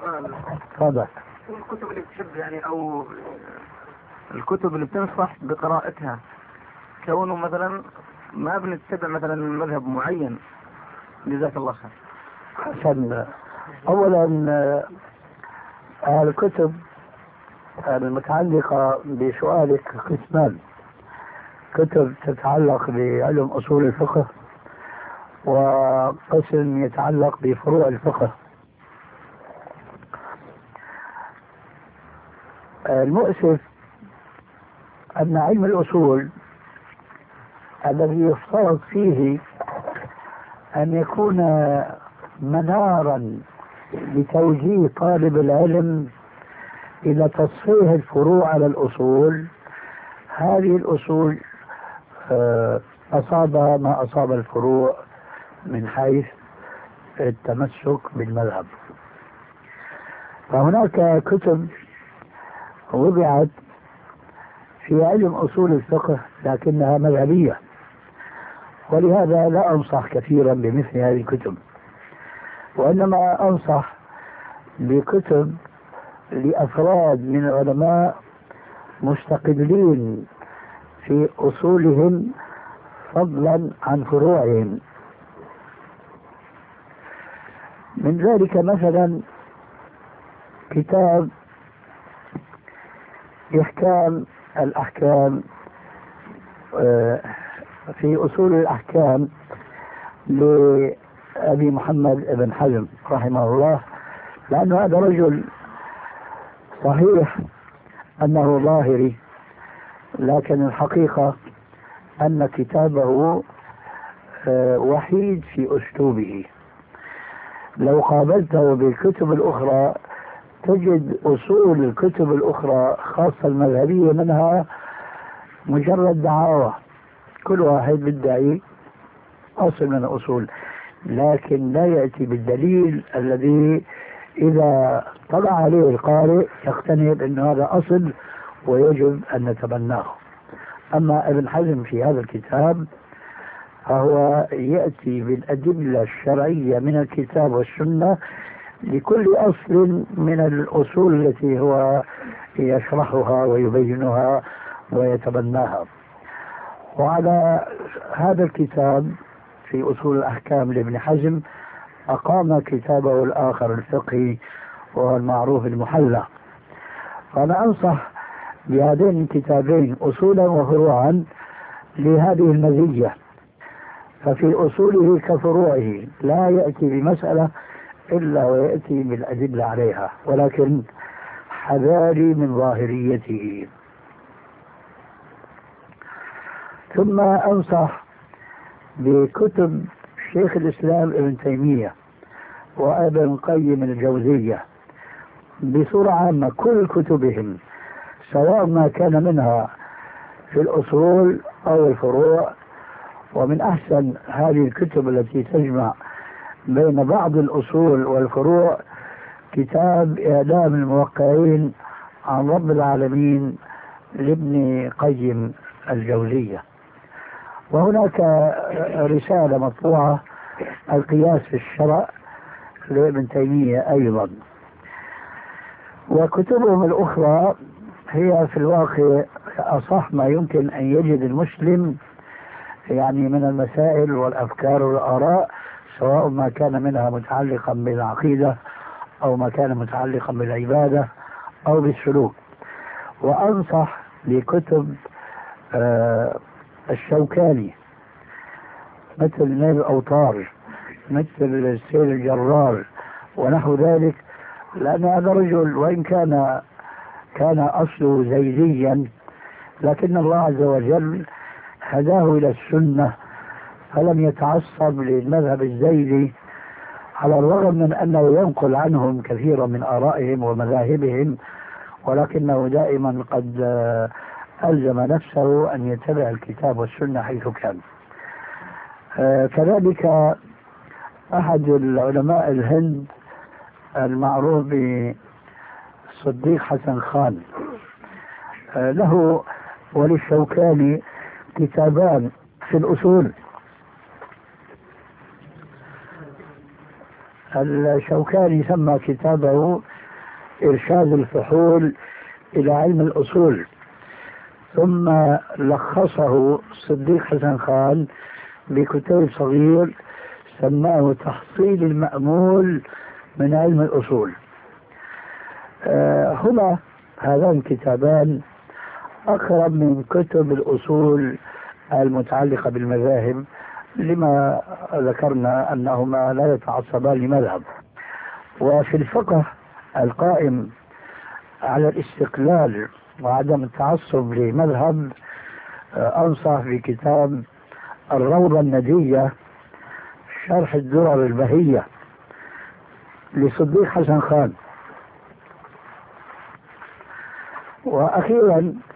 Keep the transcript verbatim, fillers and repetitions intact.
سؤال. تفضل. الكتب اللي بتحب يعني او الكتب اللي بتنصح بقراءتها، كونه مثلا ما بنتبع مثلا مذهب معين. جزاك الله خير. حسن. اولا الكتب المتعلقة بسؤالك قسمان: كتب تتعلق بعلم اصول الفقه، وقسم يتعلق بفروع الفقه. المؤسف أن علم الأصول الذي يفترض فيه أن يكون منارا لتوجيه طالب العلم إلى تصحيح الفروع على الأصول، هذه الأصول أصاب ما أصاب الفروع من حيث التمسك بالمذهب. فهناك كتب وضعت في علم أصول الفقه لكنها مذهبية، ولهذا لا أنصح كثيرا بمثل هذه الكتب، وإنما أنصح بكتب لأفراد من العلماء مستقلين في أصولهم فضلا عن فروعهم. من ذلك مثلا كتاب إحكام الأحكام في أصول الأحكام لأبي محمد بن حزم رحمه الله، لأن هذا رجل صحيح أنه ظاهري، لكن الحقيقة أن كتابه وحيد في أسلوبه. لو قابلته بالكتب الأخرى تجد أصول الكتب الأخرى خاصة المذهبية منها مجرد دعاوى، كل واحد بيدعي أصل من الأصول، لكن لا يأتي بالدليل الذي إذا طلع عليه القارئ يقتنع بأن هذا أصل ويجب أن نتبناه. أما ابن حزم في هذا الكتاب فهو يأتي بالأدلة الشرعية من الكتاب والسنة لكل أصل من الأصول التي هو يشرحها ويبينها ويتبناها. وعلى هذا الكتاب في أصول الأحكام لابن حزم أقام كتابه الآخر الفقهي وهو المعروف المحلى. فأنا أنصح بهذين الكتابين أصولا وفروعا لهذه المزية، ففي أصوله كفروعه لا يأتي بمسألة إلا ويأتي بالأدلة عليها، ولكن حذاري من ظاهريته. ثم أنصح بكتب شيخ الإسلام ابن تيمية وابن قيم الجوزية بصورة عامة، كل كتبهم سواء ما كان منها في الأصول أو الفروع. ومن أحسن هذه الكتب التي تجمع بين بعض الأصول والفروع كتاب إعلام الموقعين عن رب العالمين لابن قيم الجوزية. وهناك رسالة مطبوعة القياس في الشرع لابن تيمية أيضا. وكتبهم الأخرى هي في الواقع أصح ما يمكن أن يجد المسلم يعني من المسائل والأفكار والآراء، سواء ما كان منها متعلقا بالعقيدة أو ما كان متعلقا بالعبادة أو بالسلوك. وأنصح بكتب آه الشوكاني مثل نيل الأوطار، مثل السير الجرار ونحو ذلك، لأن هذا رجل وإن كان كان أصله زيديا لكن الله عز وجل هداه إلى السنة فلم يتعصب للمذهب الزيدي، على الرغم من أنه ينقل عنهم كثيرا من آرائهم ومذاهبهم، ولكنه دائما قد ألزم نفسه أن يتبع الكتاب والسنة حيث كان. كذلك أحد العلماء الهند المعروف بالصديق حسن خان له وللشوكاني كتابان في الأصول. الشوكاني سمى كتابه إرشاد الفحول إلى علم الأصول، ثم لخصه صديق حسن خان بكتاب صغير سماه تحصيل المأمول من علم الأصول. آه هما هذان الكتابان أقرب من كتب الأصول المتعلقة بالمذاهب، لما ذكرنا أنهما لا يتعصبان لمذهب. وفي الفقه القائم على الاستقلال وعدم التعصب لمذهب أنصح بكتاب الروضة الندية شرح الدرر البهية لصديق حسن خان. وأخيرا